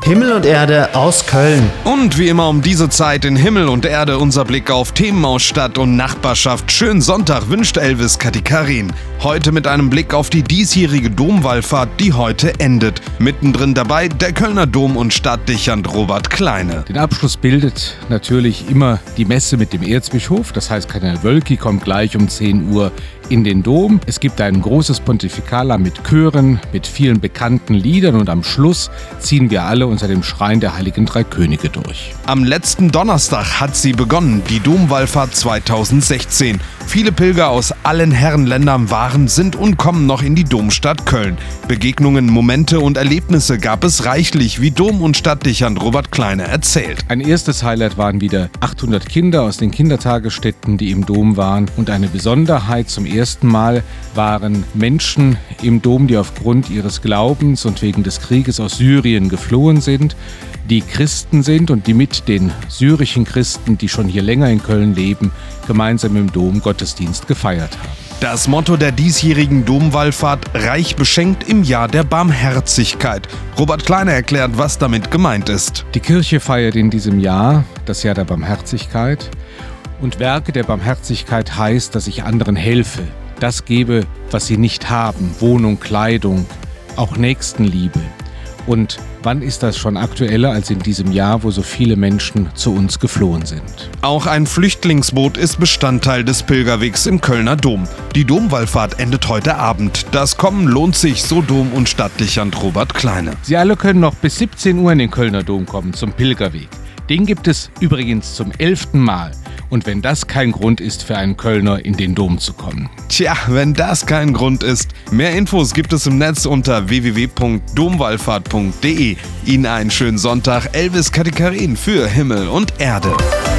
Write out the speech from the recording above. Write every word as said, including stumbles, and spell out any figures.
Himmel und Erde aus Köln. Und wie immer um diese Zeit in Himmel und Erde unser Blick auf Themen aus Stadt und Nachbarschaft. Schönen Sonntag wünscht Elvis Katikarin. Heute mit einem Blick auf die diesjährige Domwallfahrt, die heute endet. Mittendrin dabei der Kölner Dom- und Stadtdechant Robert Kleine. Den Abschluss bildet natürlich immer die Messe mit dem Erzbischof. Das heißt, Kardinal Wölki kommt gleich um zehn Uhr in den Dom. Es gibt ein großes Pontificaler mit Chören, mit vielen bekannten Liedern und am Schluss ziehen wir alle unter dem Schrein der Heiligen Drei Könige durch. Am letzten Donnerstag hat sie begonnen, die Domwallfahrt zweitausendsechzehn. Viele Pilger aus allen Herrenländern waren, sind und kommen noch in die Domstadt Köln. Begegnungen, Momente und Erlebnisse gab es reichlich, wie Dom- und Stadtdechant Robert Kleine erzählt. Ein erstes Highlight waren wieder achthundert Kinder aus den Kindertagesstätten, die im Dom waren. Und eine Besonderheit zum ersten Mal waren Menschen im Dom, die aufgrund ihres Glaubens und wegen des Krieges aus Syrien geflohen sind, die Christen sind und die mit den syrischen Christen, die schon hier länger in Köln leben, gemeinsam im Dom Gottesdienst gefeiert haben. Das Motto der diesjährigen Domwallfahrt: reich beschenkt im Jahr der Barmherzigkeit. Robert Kleine erklärt, was damit gemeint ist. Die Kirche feiert in diesem Jahr das Jahr der Barmherzigkeit. Und Werke der Barmherzigkeit heißt, dass ich anderen helfe, das gebe, was sie nicht haben: Wohnung, Kleidung, auch Nächstenliebe. Und wann ist das schon aktueller als in diesem Jahr, wo so viele Menschen zu uns geflohen sind? Auch ein Flüchtlingsboot ist Bestandteil des Pilgerwegs im Kölner Dom. Die Domwallfahrt endet heute Abend. Das Kommen lohnt sich, so Dom- und Stadtdechant Robert Kleine. Sie alle können noch bis siebzehn Uhr in den Kölner Dom kommen zum Pilgerweg. Den gibt es übrigens zum elften Mal. Und wenn das kein Grund ist für einen Kölner, in den Dom zu kommen. Tja, wenn das kein Grund ist. Mehr Infos gibt es im Netz unter w w w punkt domwallfahrt punkt d e. Ihnen einen schönen Sonntag. Elvis Katikarin für Himmel und Erde.